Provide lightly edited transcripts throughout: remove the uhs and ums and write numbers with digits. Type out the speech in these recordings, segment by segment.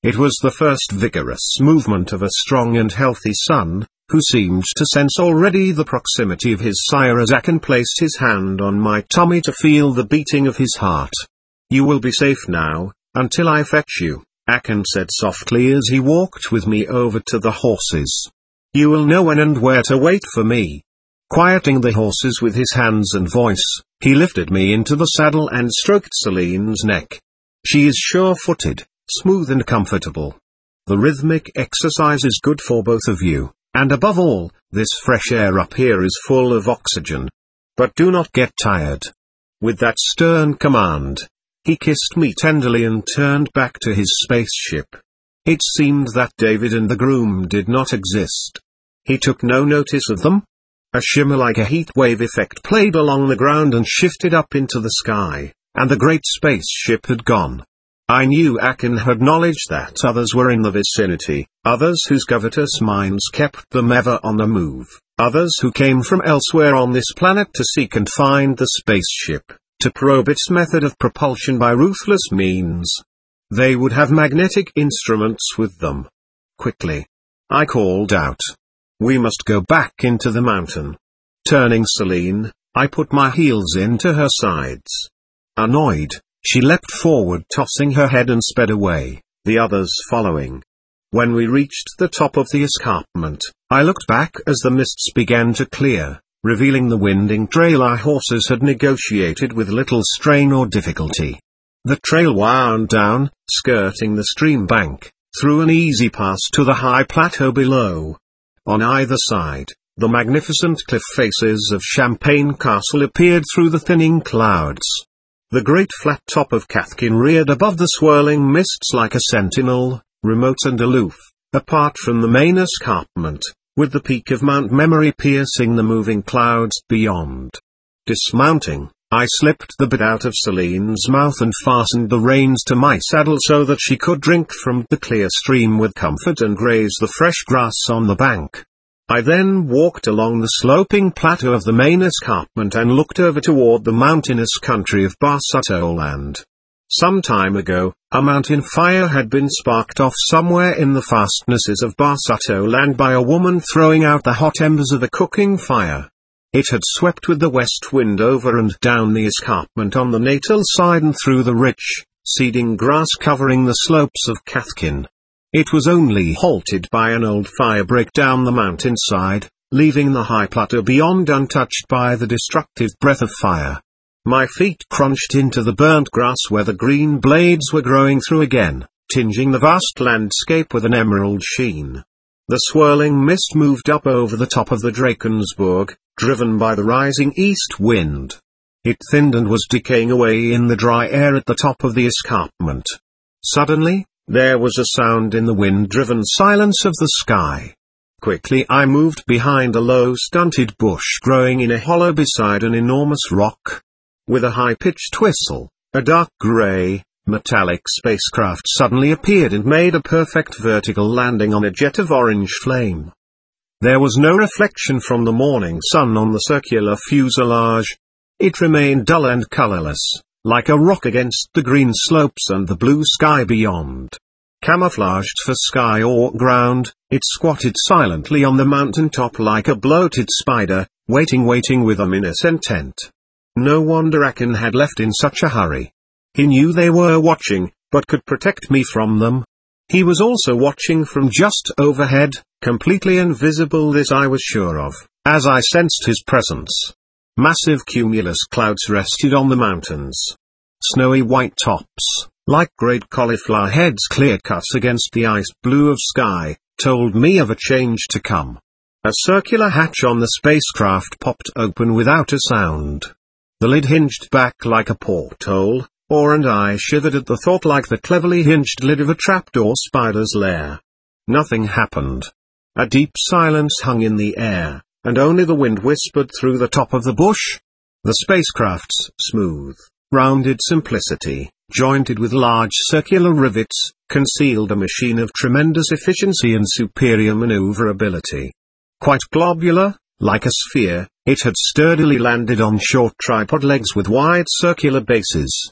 It was the first vigorous movement of a strong and healthy son, who seemed to sense already the proximity of his sire as Akan placed his hand on my tummy to feel the beating of his heart. "You will be safe now, until I fetch you," Akan said softly as he walked with me over to the horses. "You will know when and where to wait for me." Quieting the horses with his hands and voice, he lifted me into the saddle and stroked Celine's neck. "She is sure-footed, smooth and comfortable. The rhythmic exercise is good for both of you, and above all, this fresh air up here is full of oxygen. But do not get tired." With that stern command, he kissed me tenderly and turned back to his spaceship. It seemed that David and the groom did not exist. He took no notice of them. A shimmer like a heat wave effect played along the ground and shifted up into the sky, and the great spaceship had gone. I knew Akan had knowledge that others were in the vicinity, others whose covetous minds kept them ever on the move, others who came from elsewhere on this planet to seek and find the spaceship, to probe its method of propulsion by ruthless means. They would have magnetic instruments with them. Quickly, I called out, "We must go back into the mountain." Turning Celine, I put my heels into her sides. Annoyed, she leapt forward, tossing her head, and sped away, the others following. When we reached the top of the escarpment, I looked back as the mists began to clear, revealing the winding trail our horses had negotiated with little strain or difficulty. The trail wound down, skirting the stream bank, through an easy pass to the high plateau below. On either side, the magnificent cliff faces of Champagne Castle appeared through the thinning clouds. The great flat top of Cathkin reared above the swirling mists like a sentinel, remote and aloof, apart from the main escarpment, with the peak of Mount Memory piercing the moving clouds beyond. Dismounting, I slipped the bit out of Celine's mouth and fastened the reins to my saddle so that she could drink from the clear stream with comfort and graze the fresh grass on the bank. I then walked along the sloping plateau of the main escarpment and looked over toward the mountainous country of Barsato Land. Some time ago, a mountain fire had been sparked off somewhere in the fastnesses of Barsato Land by a woman throwing out the hot embers of a cooking fire. It had swept with the west wind over and down the escarpment on the natal side and through the rich, seeding grass covering the slopes of Cathkin. It was only halted by an old fire break down the mountainside, leaving the high plateau beyond untouched by the destructive breath of fire. My feet crunched into the burnt grass where the green blades were growing through again, tinging the vast landscape with an emerald sheen. The swirling mist moved up over the top of the Drakensburg, driven by the rising east wind. It thinned and was decaying away in the dry air at the top of the escarpment. Suddenly, there was a sound in the wind-driven silence of the sky. Quickly I moved behind a low stunted bush growing in a hollow beside an enormous rock. With a high-pitched whistle, a dark gray, metallic spacecraft suddenly appeared and made a perfect vertical landing on a jet of orange flame. There was no reflection from the morning sun on the circular fuselage. It remained dull and colorless, like a rock against the green slopes and the blue sky beyond. Camouflaged for sky or ground, it squatted silently on the mountain top like a bloated spider, waiting with ominous intent. No wonder Akan had left in such a hurry. He knew they were watching, but could protect me from them. He was also watching from just overhead, completely invisible, this I was sure of, as I sensed his presence. Massive cumulus clouds rested on the mountains. Snowy white tops, like great cauliflower heads clear-cut against the ice blue of sky, told me of a change to come. A circular hatch on the spacecraft popped open without a sound. The lid hinged back like a porthole, and I shivered at the thought, like the cleverly hinged lid of a trapdoor spider's lair. Nothing happened. A deep silence hung in the air, and only the wind whispered through the top of the bush. The spacecraft's smooth, rounded simplicity, jointed with large circular rivets, concealed a machine of tremendous efficiency and superior maneuverability. Quite globular, like a sphere, it had sturdily landed on short tripod legs with wide circular bases.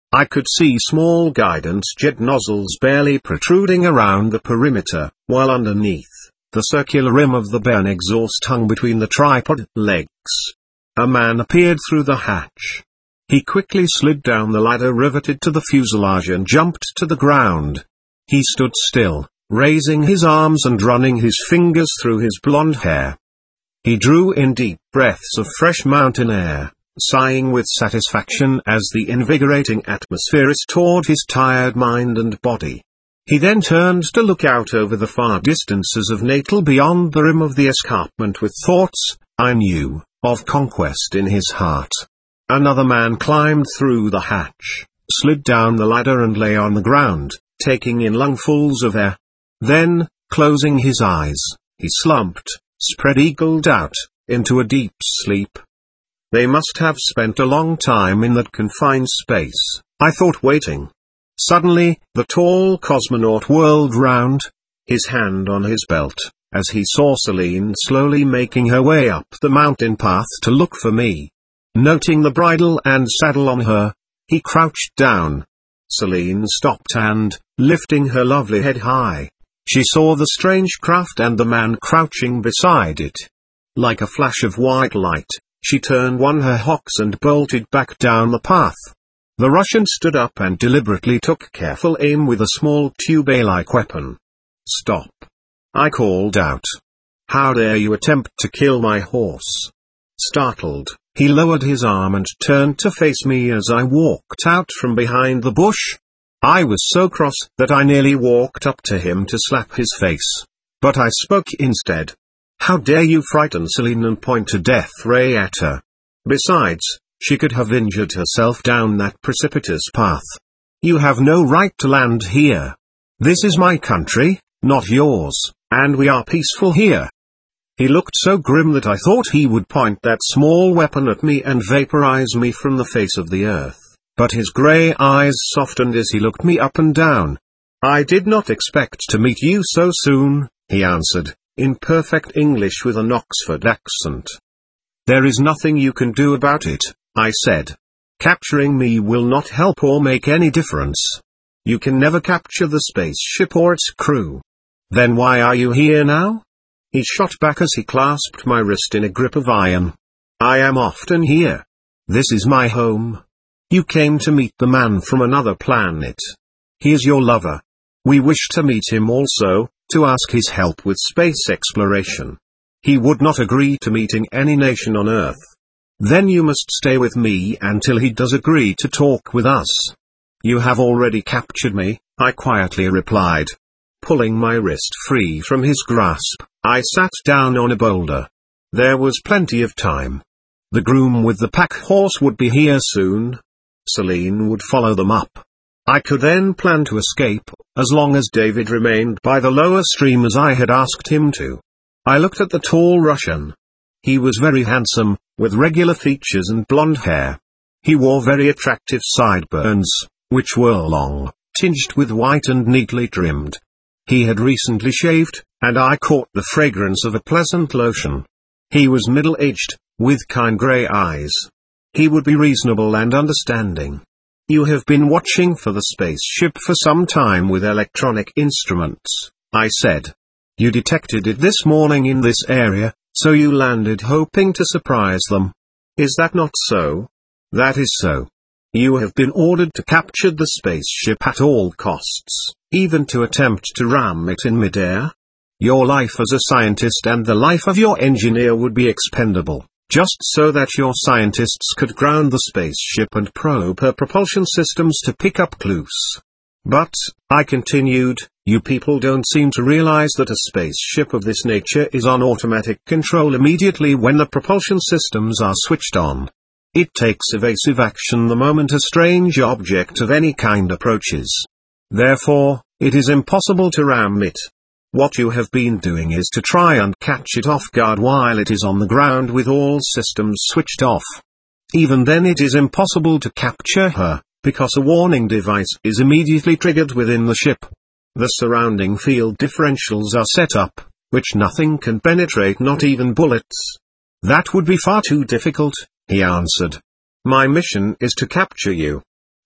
I could see small guidance jet nozzles barely protruding around the perimeter, while underneath, the circular rim of the burn exhaust hung between the tripod legs. A man appeared through the hatch. He quickly slid down the ladder riveted to the fuselage and jumped to the ground. He stood still, raising his arms and running his fingers through his blonde hair. He drew in deep breaths of fresh mountain air, sighing with satisfaction as the invigorating atmosphere restored his tired mind and body. He then turned to look out over the far distances of Natal beyond the rim of the escarpment with thoughts, I knew, of conquest in his heart. Another man climbed through the hatch, slid down the ladder and lay on the ground, taking in lungfuls of air. Then, closing his eyes, he slumped, spread-eagled out, into a deep sleep. They must have spent a long time in that confined space, I thought, waiting. Suddenly, the tall cosmonaut whirled round, his hand on his belt, as he saw Celine slowly making her way up the mountain path to look for me. Noting the bridle and saddle on her, he crouched down. Celine stopped and, lifting her lovely head high, she saw the strange craft and the man crouching beside it. Like a flash of white light, she turned one her hocks and bolted back down the path. The Russian stood up and deliberately took careful aim with a small tube-like weapon. "Stop!" I called out. "How dare you attempt to kill my horse?" Startled, he lowered his arm and turned to face me as I walked out from behind the bush. I was so cross that I nearly walked up to him to slap his face. But I spoke instead. "How dare you frighten Celine and point a death ray at her? Besides, she could have injured herself down that precipitous path. You have no right to land here. This is my country, not yours, and we are peaceful here." He looked so grim that I thought he would point that small weapon at me and vaporize me from the face of the earth, but his grey eyes softened as he looked me up and down. "I did not expect to meet you so soon," he answered, in perfect English with an Oxford accent. "There is nothing you can do about it," I said. "Capturing me will not help or make any difference. You can never capture the spaceship or its crew. Then why are you here now?" He shot back as he clasped my wrist in a grip of iron. "I am often here. This is my home. You came to meet the man from another planet. He is your lover. We wish to meet him also, to ask his help with space exploration. He would not agree to meeting any nation on Earth. Then you must stay with me until he does agree to talk with us." "You have already captured me," I quietly replied. Pulling my wrist free from his grasp, I sat down on a boulder. There was plenty of time. The groom with the pack horse would be here soon. Celine would follow them up. I could then plan to escape, as long as David remained by the lower stream as I had asked him to. I looked at the tall Russian. He was very handsome, with regular features and blonde hair. He wore very attractive sideburns, which were long, tinged with white and neatly trimmed. He had recently shaved, and I caught the fragrance of a pleasant lotion. He was middle-aged, with kind grey eyes. He would be reasonable and understanding. "You have been watching for the spaceship for some time with electronic instruments," I said. "You detected it this morning in this area, so you landed hoping to surprise them. Is that not so?" "That is so. You have been ordered to capture the spaceship at all costs, even to attempt to ram it in midair. Your life as a scientist and the life of your engineer would be expendable, just so that your scientists could ground the spaceship and probe her propulsion systems to pick up clues. But," I continued, "you people don't seem to realize that a spaceship of this nature is on automatic control immediately when the propulsion systems are switched on. It takes evasive action the moment a strange object of any kind approaches. Therefore, it is impossible to ram it. What you have been doing is to try and catch it off guard while it is on the ground with all systems switched off. Even then it is impossible to capture her, because a warning device is immediately triggered within the ship. The surrounding field differentials are set up, which nothing can penetrate, not even bullets." "That would be far too difficult," he answered. "My mission is to capture you.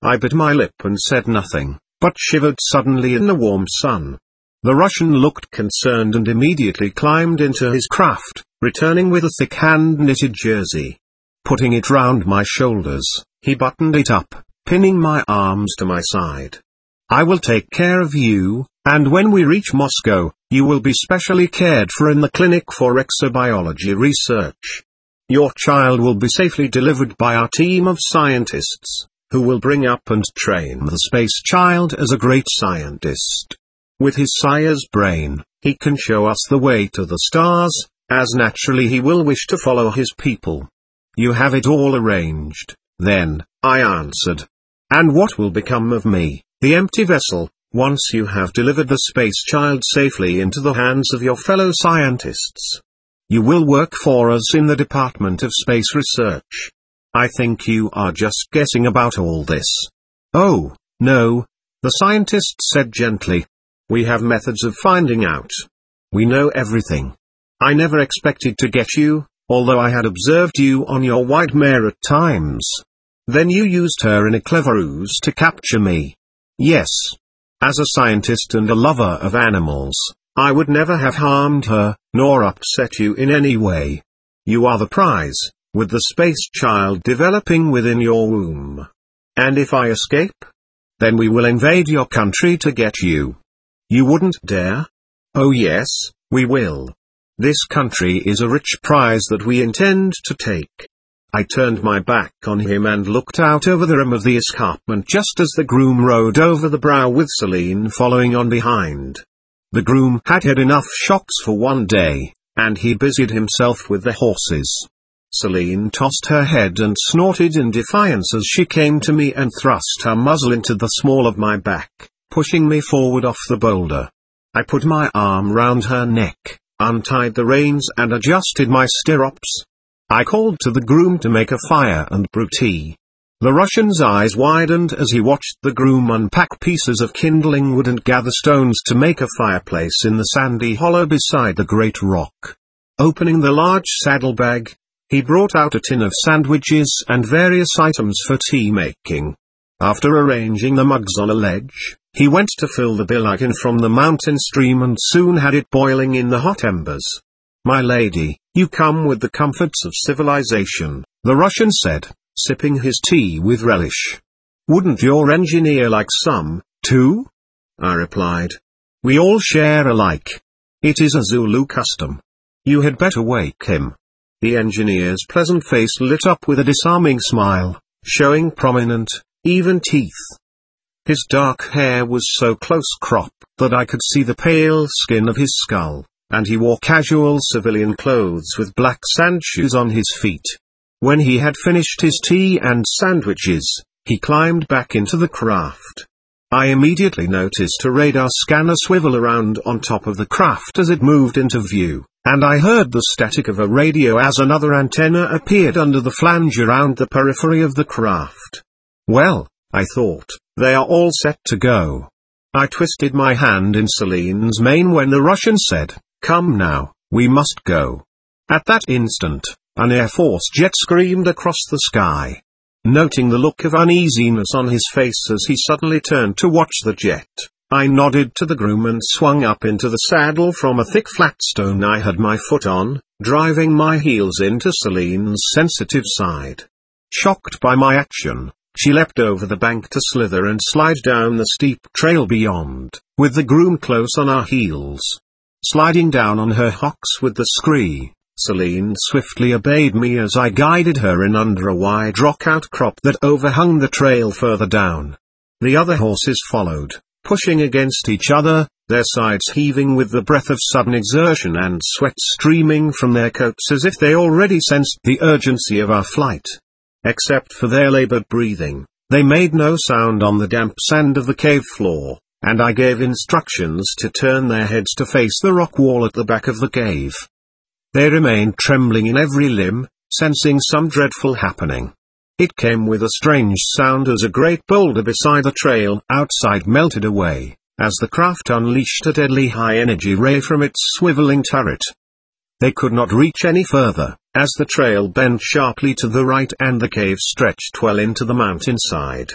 I bit my lip and said nothing, but shivered suddenly in the warm sun. The Russian looked concerned and immediately climbed into his craft, returning with a thick hand-knitted jersey. Putting it round my shoulders, he buttoned it up, pinning my arms to my side. "I will take care of you, and when we reach Moscow, you will be specially cared for in the clinic for exobiology research. Your child will be safely delivered by our team of scientists, who will bring up and train the space child as a great scientist. With his sire's brain, he can show us the way to the stars, as naturally he will wish to follow his people." "You have it all arranged, then," I answered. "And what will become of me, the empty vessel, once you have delivered the space child safely into the hands of your fellow scientists?" "You will work for us in the Department of Space Research. I think you are just guessing about all this." "Oh, no," the scientist said gently. "We have methods of finding out. We know everything. I never expected to get you, although I had observed you on your white mare at times. Then you used her in a clever ruse to capture me." "Yes. As a scientist and a lover of animals, I would never have harmed her, nor upset you in any way. You are the prize, with the space child developing within your womb. And if I escape? Then we will invade your country to get you." "You wouldn't dare?" "Oh yes, we will. This country is a rich prize that we intend to take." I turned my back on him and looked out over the rim of the escarpment just as the groom rode over the brow with Celine following on behind. The groom had had enough shocks for one day, and he busied himself with the horses. Celine tossed her head and snorted in defiance as she came to me and thrust her muzzle into the small of my back, pushing me forward off the boulder. I put my arm round her neck, untied the reins and adjusted my stirrups. I called to the groom to make a fire and brew tea. The Russian's eyes widened as he watched the groom unpack pieces of kindling wood and gather stones to make a fireplace in the sandy hollow beside the great rock. Opening the large saddlebag, he brought out a tin of sandwiches and various items for tea making. After arranging the mugs on a ledge, he went to fill the billiken from the mountain stream and soon had it boiling in the hot embers. "My lady, you come with the comforts of civilization," the Russian said, sipping his tea with relish. "Wouldn't your engineer like some, too?" I replied. "We all share alike. It is a Zulu custom. You had better wake him." The engineer's pleasant face lit up with a disarming smile, showing prominent, even teeth. His dark hair was so close-cropped that I could see the pale skin of his skull, and he wore casual civilian clothes with black sandshoes on his feet. When he had finished his tea and sandwiches, he climbed back into the craft. I immediately noticed a radar scanner swivel around on top of the craft as it moved into view, and I heard the static of a radio as another antenna appeared under the flange around the periphery of the craft. Well, I thought, they are all set to go. I twisted my hand in Celine's mane when the Russian said, "Come now, we must go." At that instant, an Air Force jet screamed across the sky. Noting the look of uneasiness on his face as he suddenly turned to watch the jet, I nodded to the groom and swung up into the saddle from a thick flat stone I had my foot on, driving my heels into Celine's sensitive side. Shocked by my action, she leapt over the bank to slither and slide down the steep trail beyond, with the groom close on our heels. Sliding down on her hocks with the scree, Celine swiftly obeyed me as I guided her in under a wide rock outcrop that overhung the trail further down. The other horses followed, pushing against each other, their sides heaving with the breath of sudden exertion and sweat streaming from their coats as if they already sensed the urgency of our flight. Except for their labored breathing, they made no sound on the damp sand of the cave floor, and I gave instructions to turn their heads to face the rock wall at the back of the cave. They remained trembling in every limb, sensing some dreadful happening. It came with a strange sound as a great boulder beside the trail outside melted away, as the craft unleashed a deadly high-energy ray from its swiveling turret. They could not reach any further, as the trail bent sharply to the right and the cave stretched well into the mountainside.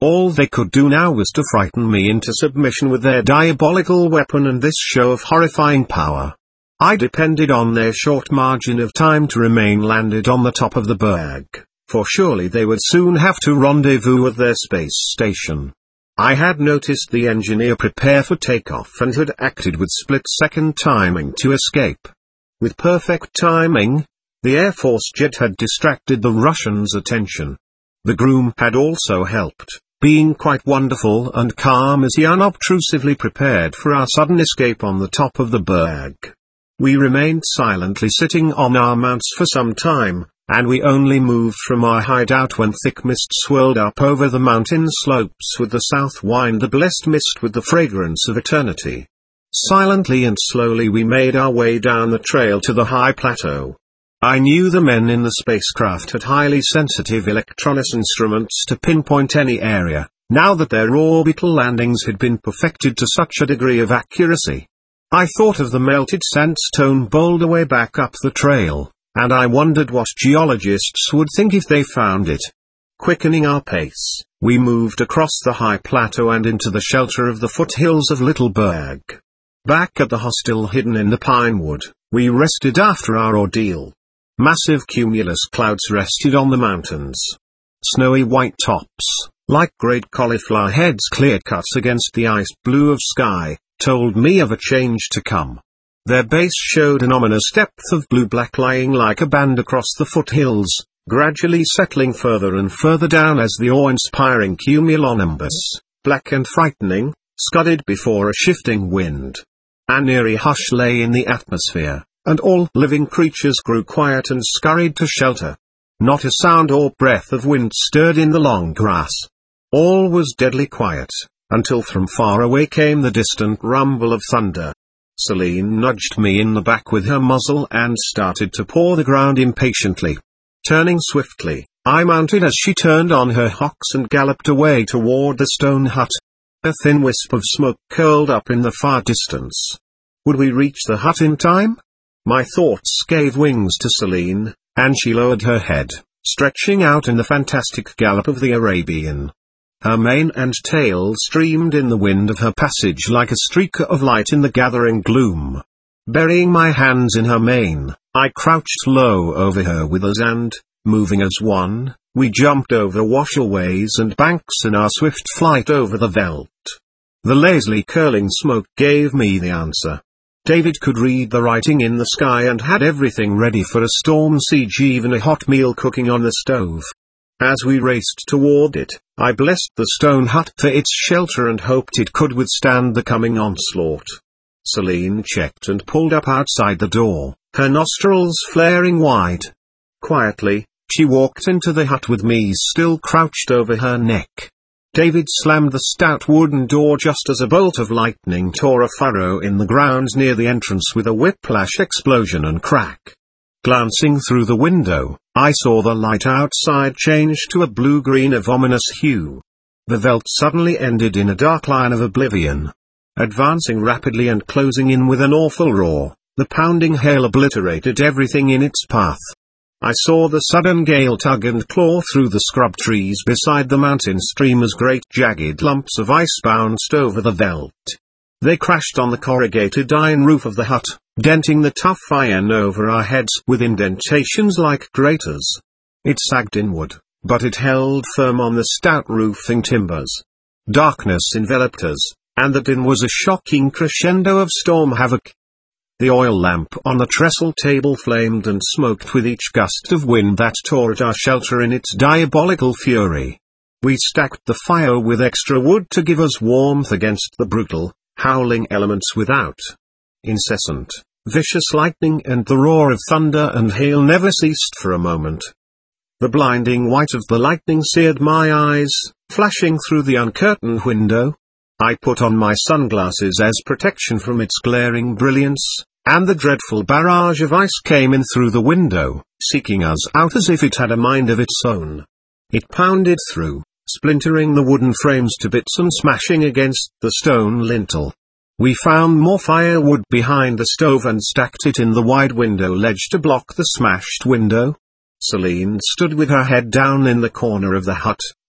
All they could do now was to frighten me into submission with their diabolical weapon and this show of horrifying power. I depended on their short margin of time to remain landed on the top of the berg, for surely they would soon have to rendezvous at their space station. I had noticed the engineer prepare for takeoff and had acted with split-second timing to escape. With perfect timing, the Air Force jet had distracted the Russians' attention. The groom had also helped, being quite wonderful and calm as he unobtrusively prepared for our sudden escape on the top of the berg. We remained silently sitting on our mounts for some time, and we only moved from our hideout when thick mist swirled up over the mountain slopes with the south wind, a blessed mist with the fragrance of eternity. Silently and slowly we made our way down the trail to the high plateau. I knew the men in the spacecraft had highly sensitive electronics instruments to pinpoint any area, now that their orbital landings had been perfected to such a degree of accuracy. I thought of the melted sandstone boulder way back up the trail, and I wondered what geologists would think if they found it. Quickening our pace, we moved across the high plateau and into the shelter of the foothills of Little Berg. Back at the hostel hidden in the pine wood, we rested after our ordeal. Massive cumulus clouds rested on the mountains. Snowy white tops, like great cauliflower heads clear-cut against the ice blue of sky, told me of a change to come. Their base showed an ominous depth of blue-black lying like a band across the foothills, gradually settling further and further down as the awe-inspiring cumulonimbus, black and frightening, scudded before a shifting wind. An eerie hush lay in the atmosphere, and all living creatures grew quiet and scurried to shelter. Not a sound or breath of wind stirred in the long grass. All was deadly quiet, until from far away came the distant rumble of thunder. Celine nudged me in the back with her muzzle and started to paw the ground impatiently. Turning swiftly, I mounted as she turned on her hocks and galloped away toward the stone hut. A thin wisp of smoke curled up in the far distance. Would we reach the hut in time? My thoughts gave wings to Celine, and she lowered her head, stretching out in the fantastic gallop of the Arabian. Her mane and tail streamed in the wind of her passage like a streak of light in the gathering gloom. Burying my hands in her mane, I crouched low over her with us and, moving as one, we jumped over washerways and banks in our swift flight over the veldt. The lazily curling smoke gave me the answer. David could read the writing in the sky and had everything ready for a storm siege, even a hot meal cooking on the stove. As we raced toward it, I blessed the stone hut for its shelter and hoped it could withstand the coming onslaught. Celine checked and pulled up outside the door, her nostrils flaring wide. Quietly, she walked into the hut with me still crouched over her neck. David slammed the stout wooden door just as a bolt of lightning tore a furrow in the ground near the entrance with a whiplash explosion and crack. Glancing through the window, I saw the light outside change to a blue-green of ominous hue. The veldt suddenly ended in a dark line of oblivion. Advancing rapidly and closing in with an awful roar, the pounding hail obliterated everything in its path. I saw the sudden gale tug and claw through the scrub trees beside the mountain stream as great jagged lumps of ice bounced over the veldt. They crashed on the corrugated iron roof of the hut, denting the tough iron over our heads with indentations like graters. It sagged inward, but it held firm on the stout roofing timbers. Darkness enveloped us, and the din was a shocking crescendo of storm havoc. The oil lamp on the trestle table flamed and smoked with each gust of wind that tore at our shelter in its diabolical fury. We stacked the fire with extra wood to give us warmth against the brutal, howling elements without. Incessant, vicious lightning and the roar of thunder and hail never ceased for a moment. The blinding white of the lightning seared my eyes, flashing through the uncurtained window. I put on my sunglasses as protection from its glaring brilliance, and the dreadful barrage of ice came in through the window, seeking us out as if it had a mind of its own. It pounded through, splintering the wooden frames to bits and smashing against the stone lintel. We found more firewood behind the stove and stacked it in the wide window ledge to block the smashed window. Celine stood with her head down in the corner of the hut,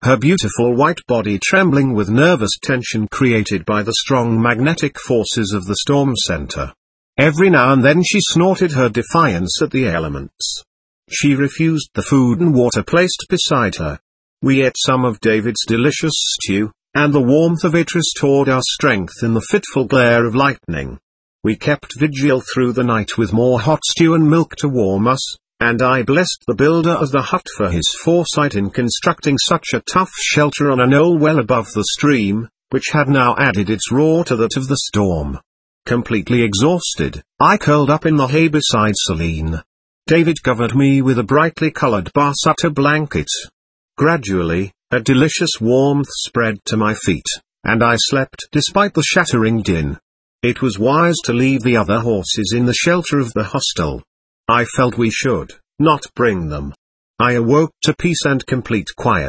her beautiful white body trembling with nervous tension created by the strong magnetic forces of the storm center. Every now and then she snorted her defiance at the elements. She refused the food and water placed beside her. We ate some of David's delicious stew, and the warmth of it restored our strength in the fitful glare of lightning. We kept vigil through the night with more hot stew and milk to warm us, and I blessed the builder of the hut for his foresight in constructing such a tough shelter on a knoll well above the stream, which had now added its roar to that of the storm. Completely exhausted, I curled up in the hay beside Celine. David covered me with a brightly colored Barsotta blanket. Gradually, a delicious warmth spread to my feet, and I slept despite the shattering din. It was wise to leave the other horses in the shelter of the hostel. I felt we should not bring them. I awoke to peace and complete quiet.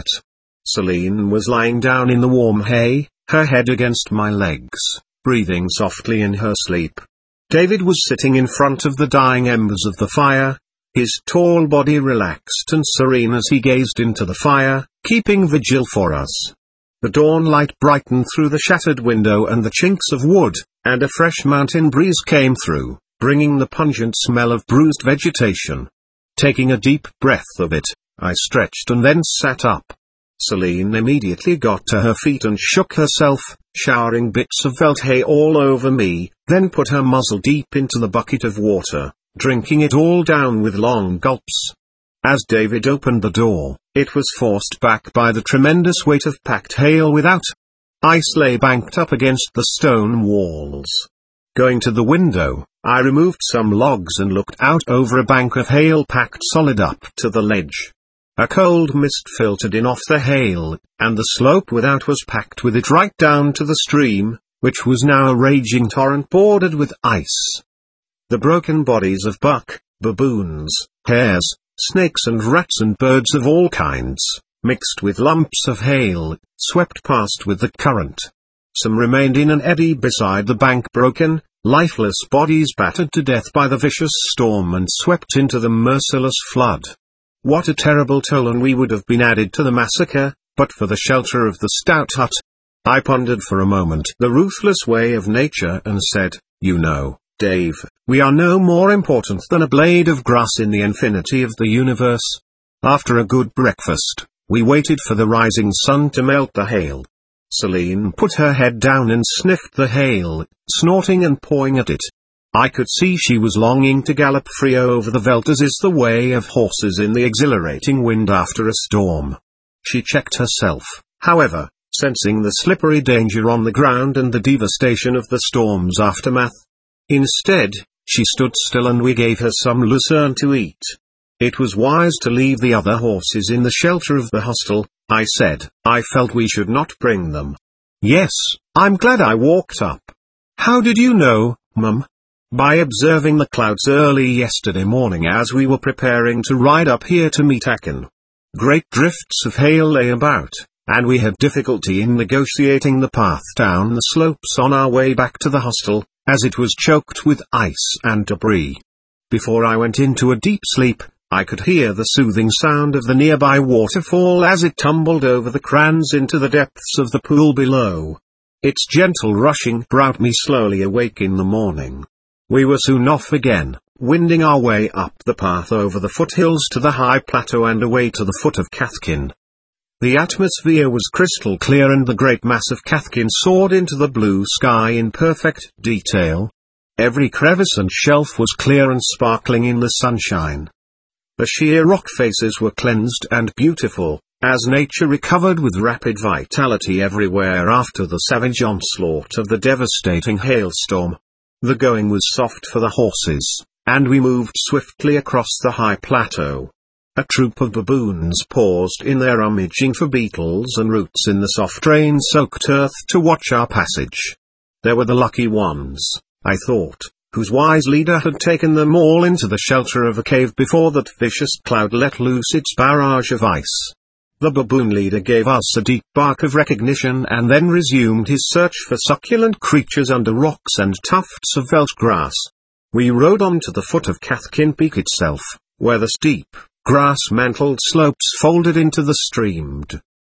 Celine was lying down in the warm hay, her head against my legs, breathing softly in her sleep. David was sitting in front of the dying embers of the fire, his tall body relaxed and serene as he gazed into the fire, keeping vigil for us. The dawn light brightened through the shattered window and the chinks of wood, and a fresh mountain breeze came through, bringing the pungent smell of bruised vegetation. Taking a deep breath of it, I stretched and then sat up. Celine immediately got to her feet and shook herself, showering bits of felt hay all over me, then put her muzzle deep into the bucket of water, drinking it all down with long gulps. As David opened the door, it was forced back by the tremendous weight of packed hail without. Ice lay banked up against the stone walls. Going to the window, I removed some logs and looked out over a bank of hail packed solid up to the ledge. A cold mist filtered in off the hail, and the slope without was packed with it right down to the stream, which was now a raging torrent bordered with ice. The broken bodies of buck, baboons, hares, snakes and rats and birds of all kinds, mixed with lumps of hail, swept past with the current. Some remained in an eddy beside the bank, broken, lifeless bodies battered to death by the vicious storm and swept into the merciless flood. What a terrible toll we would have been added to the massacre, but for the shelter of the stout hut. I pondered for a moment the ruthless way of nature and said, "You know, Dave, we are no more important than a blade of grass in the infinity of the universe." After a good breakfast, we waited for the rising sun to melt the hail. Celine put her head down and sniffed the hail, snorting and pawing at it. I could see she was longing to gallop free over the veldt as is the way of horses in the exhilarating wind after a storm. She checked herself, however, sensing the slippery danger on the ground and the devastation of the storm's aftermath. Instead, she stood still and we gave her some lucerne to eat. It was wise to leave the other horses in the shelter of the hostel, I said. I felt we should not bring them. Yes, I'm glad I walked up. How did you know, Mum? By observing the clouds early yesterday morning as we were preparing to ride up here to meet Akin. Great drifts of hail lay about, and we had difficulty in negotiating the path down the slopes on our way back to the hostel, as it was choked with ice and debris. Before I went into a deep sleep, I could hear the soothing sound of the nearby waterfall as it tumbled over the crans into the depths of the pool below. Its gentle rushing brought me slowly awake in the morning. We were soon off again, winding our way up the path over the foothills to the high plateau and away to the foot of Cathkin. The atmosphere was crystal clear and the great mass of Cathkin soared into the blue sky in perfect detail. Every crevice and shelf was clear and sparkling in the sunshine. The sheer rock faces were cleansed and beautiful, as nature recovered with rapid vitality everywhere after the savage onslaught of the devastating hailstorm. The going was soft for the horses, and we moved swiftly across the high plateau. A troop of baboons paused in their rummaging for beetles and roots in the soft rain-soaked earth to watch our passage. There were the lucky ones, I thought, whose wise leader had taken them all into the shelter of a cave before that vicious cloud let loose its barrage of ice. The baboon leader gave us a deep bark of recognition and then resumed his search for succulent creatures under rocks and tufts of veldt grass. We rode on to the foot of Cathkin Peak itself, where the steep, grass-mantled slopes folded into the stream.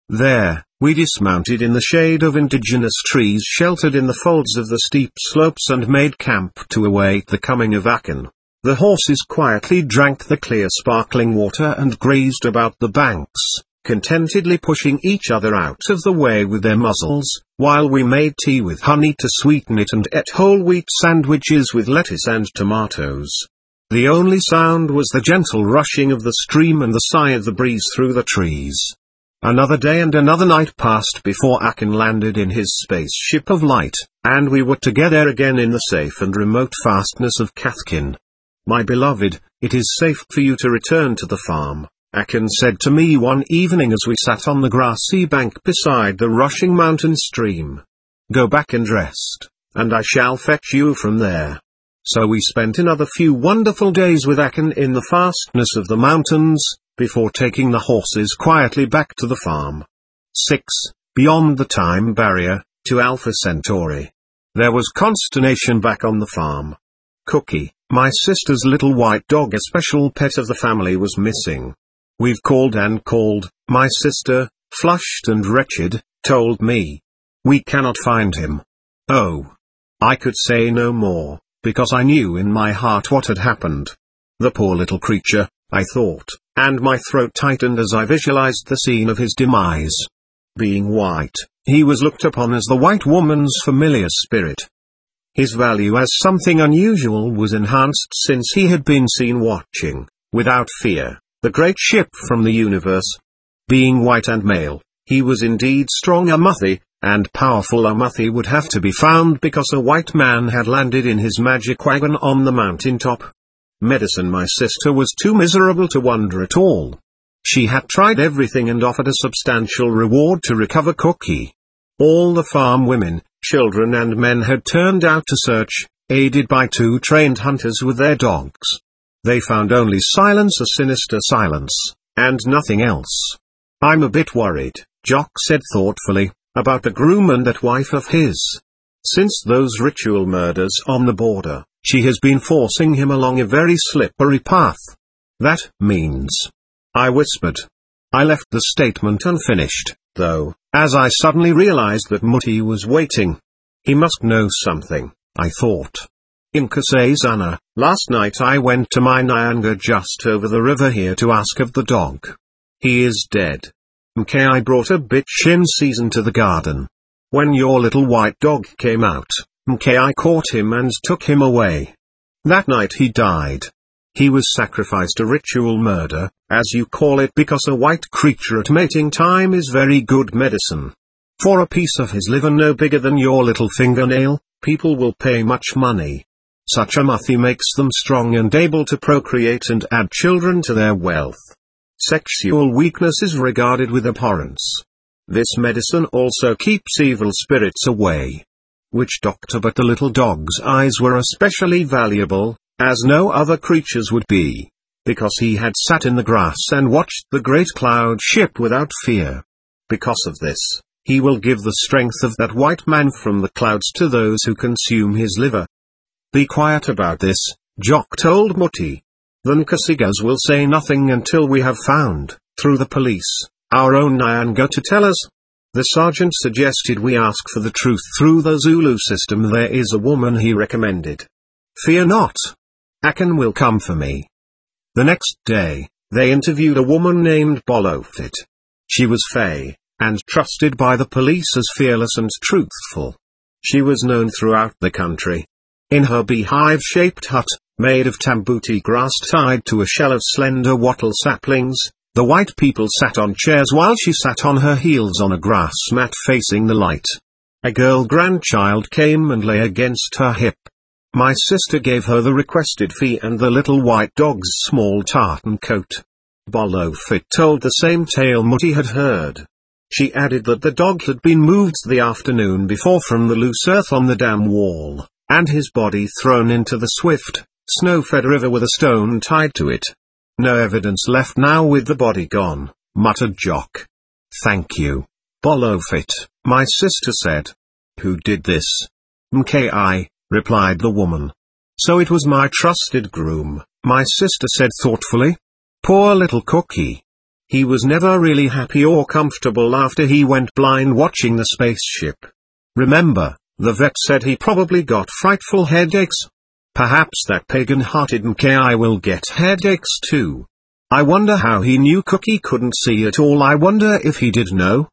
There, we dismounted in the shade of indigenous trees sheltered in the folds of the steep slopes and made camp to await the coming of Akin. The horses quietly drank the clear sparkling water and grazed about the banks, contentedly pushing each other out of the way with their muzzles, while we made tea with honey to sweeten it and ate whole wheat sandwiches with lettuce and tomatoes. The only sound was the gentle rushing of the stream and the sigh of the breeze through the trees. Another day and another night passed before Akin landed in his spaceship of light, and we were together again in the safe and remote fastness of Cathkin. "My beloved, it is safe for you to return to the farm," Akin said to me one evening as we sat on the grassy bank beside the rushing mountain stream. "Go back and rest, and I shall fetch you from there." So we spent another few wonderful days with Akin in the fastness of the mountains, before taking the horses quietly back to the farm. 6. Beyond the time barrier, to Alpha Centauri. There was consternation back on the farm. Cookie, my sister's little white dog, a special pet of the family, was missing. We've called and called, my sister, flushed and wretched, told me. We cannot find him. Oh. I could say no more, because I knew in my heart what had happened. The poor little creature, I thought, and my throat tightened as I visualized the scene of his demise. Being white, he was looked upon as the white woman's familiar spirit. His value as something unusual was enhanced since he had been seen watching, without fear, the great ship from the universe. Being white and male, he was indeed strong Amuthi, and powerful Amuthi would have to be found because a white man had landed in his magic wagon on the mountain top. Medicine, my sister was too miserable to wonder at all. She had tried everything and offered a substantial reward to recover Cookie. All the farm women, children and men had turned out to search, aided by 2 trained hunters with their dogs. They found only silence, a sinister silence, and nothing else. "I'm a bit worried," Jock said thoughtfully, "about the groom and that wife of his. Since those ritual murders on the border, she has been forcing him along a very slippery path. That means—" I whispered. I left the statement unfinished, though, as I suddenly realized that Muti was waiting. He must know something, I thought. Inka says Anna, last night I went to my Nyanga just over the river here to ask of the dog. He is dead. I brought a bitch in season to the garden. When your little white dog came out, I caught him and took him away. That night he died. He was sacrificed, a ritual murder, as you call it, because a white creature at mating time is very good medicine. For a piece of his liver no bigger than your little fingernail, people will pay much money. Such a Muthi makes them strong and able to procreate and add children to their wealth. Sexual weakness is regarded with abhorrence. This medicine also keeps evil spirits away. Witch doctor, but the little dog's eyes were especially valuable, as no other creature's would be, because he had sat in the grass and watched the great cloud ship without fear. Because of this, he will give the strength of that white man from the clouds to those who consume his liver. Be quiet about this, Jock told Muti. The Nkasigas will say nothing until we have found, through the police, our own Nyanga to tell us. The sergeant suggested we ask for the truth through the Zulu system. There is a woman he recommended. Fear not. Akin will come for me. The next day, they interviewed a woman named Bolofit. She was Fey, and trusted by the police as fearless and truthful. She was known throughout the country. In her beehive-shaped hut, made of tambuti grass tied to a shell of slender wattle saplings, the white people sat on chairs while she sat on her heels on a grass mat facing the light. A girl grandchild came and lay against her hip. My sister gave her the requested fee and the little white dog's small tartan coat. Bolofit told the same tale Muti had heard. She added that the dog had been moved the afternoon before from the loose earth on the dam wall, and his body thrown into the swift, snow-fed river with a stone tied to it. No evidence left now with the body gone, muttered Jock. Thank you, Bolofit, my sister said. Who did this? Mki, replied the woman. So it was my trusted groom, my sister said thoughtfully. Poor little Cookie. He was never really happy or comfortable after he went blind watching the spaceship. Remember, the vet said he probably got frightful headaches. Perhaps that pagan-hearted Mki will get headaches too. I wonder how he knew Cookie couldn't see at all. I wonder if he did know.